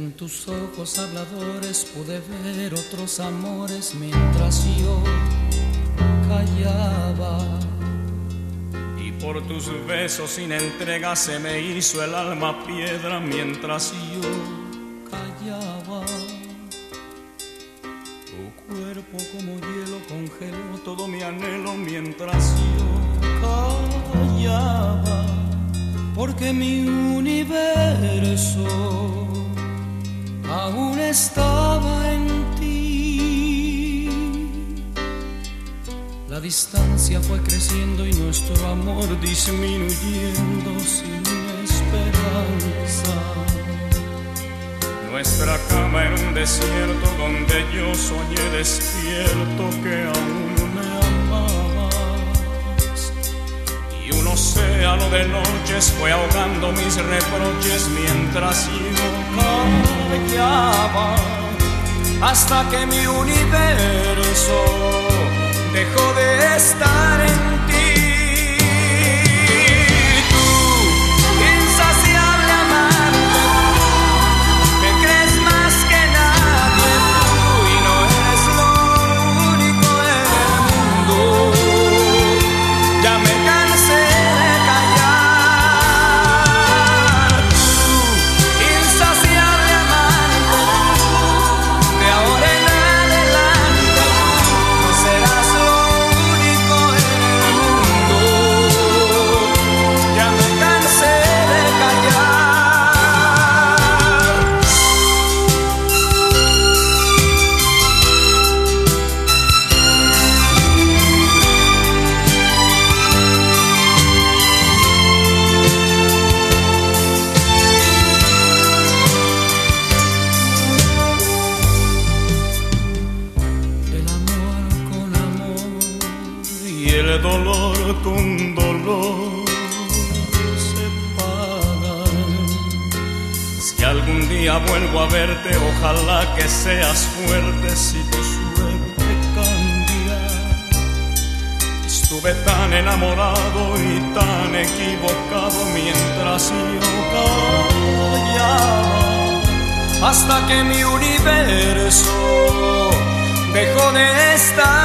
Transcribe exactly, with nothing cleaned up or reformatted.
En tus ojos habladores pude ver otros amores mientras yo callaba. Y por tus besos sin entrega se me hizo el alma piedra mientras yo callaba. Tu cuerpo como hielo congeló todo mi anhelo mientras yo callaba. Porque mi universo aún estaba en ti. La distancia fue creciendo y nuestro amor disminuyendo sin esperanza. Nuestra cama era un desierto donde yo soñé despierto que aún me amabas. Y un océano de noches fue ahogando mis reproches mientras yo callaba, hasta que mi universo dejó de estar en ti. Tú, insaciable amante, me crees más que nadie tú, y no eres lo único en el mundo. Ya me cansé de callar. Tú, insaciable amante, de ahora en adelante no serás lo único en el mundo. Ya me cansé de callar. El amor con amor y el dolor con dolor se pagan. Si algún día vuelvo a verte, ojalá que seas fuerte si tu suerte cambia. Estuve tan enamorado y tan equivocado mientras yo callaba, hasta que mi universo dejó de estar